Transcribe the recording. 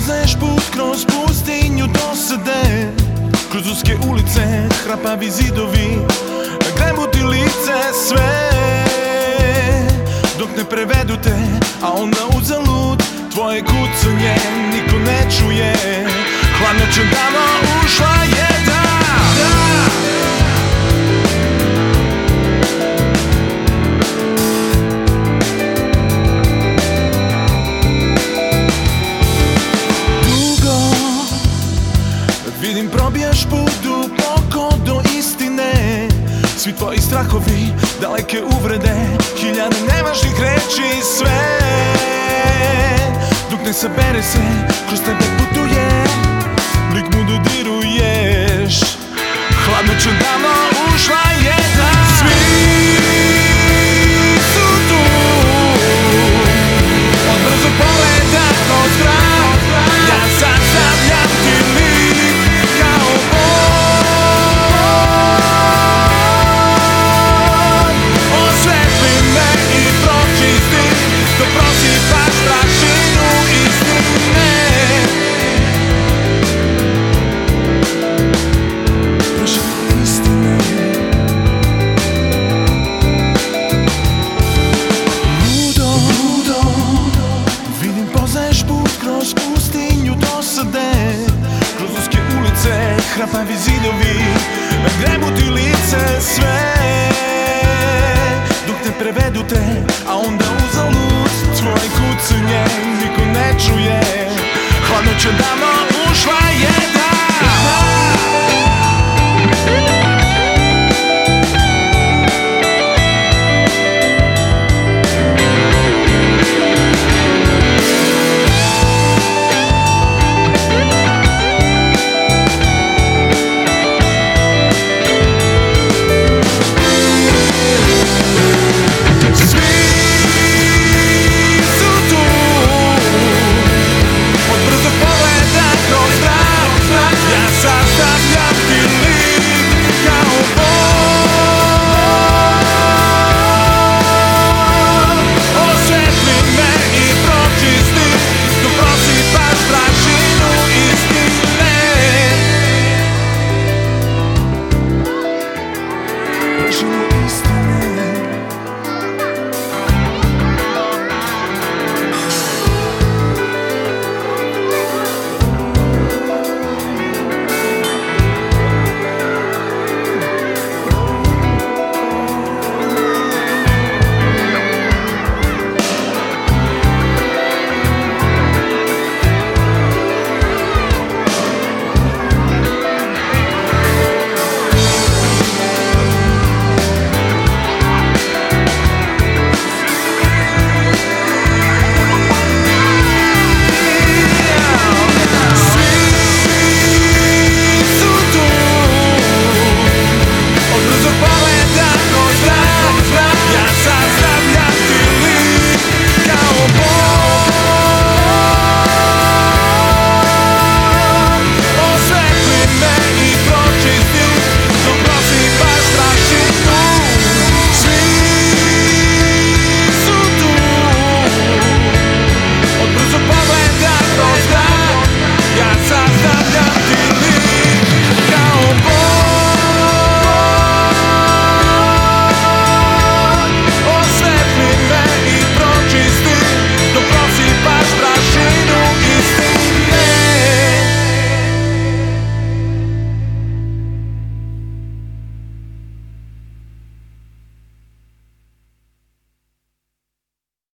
poznaješ put kroz pustinju dosade, kroz uske ulice, hrapavi zidovi, grebu ti lice sve, dok ne prevedu te, a onda uzalud tvoje kucanje niko ne čuje. Hladnoća davno ušla je, da. Vidim probijaš put duboko do istine, svi tvoji strahovi, daleke uvrede, hiljade nevažnih reči, sve dok ne sabere se, kroz tebe putuje, lik mu dodiruješ. Hladnoća davno ušla je, da. Svi su tu, od brzog poleta kroz grad, ja sastavljam ti lik kao on. Osvetli me i pročisti, dok prosipaš prašinu istine. Prašinu istine. Ludo, vidim poznaješ put kroz pustinju dosade, kroz uske ulice, hrapavi zidovi, grebu ti lice sve, dok ne prevedu te, a onda uzalud tvoje kucanje niko ne čuje. Hladnoća davno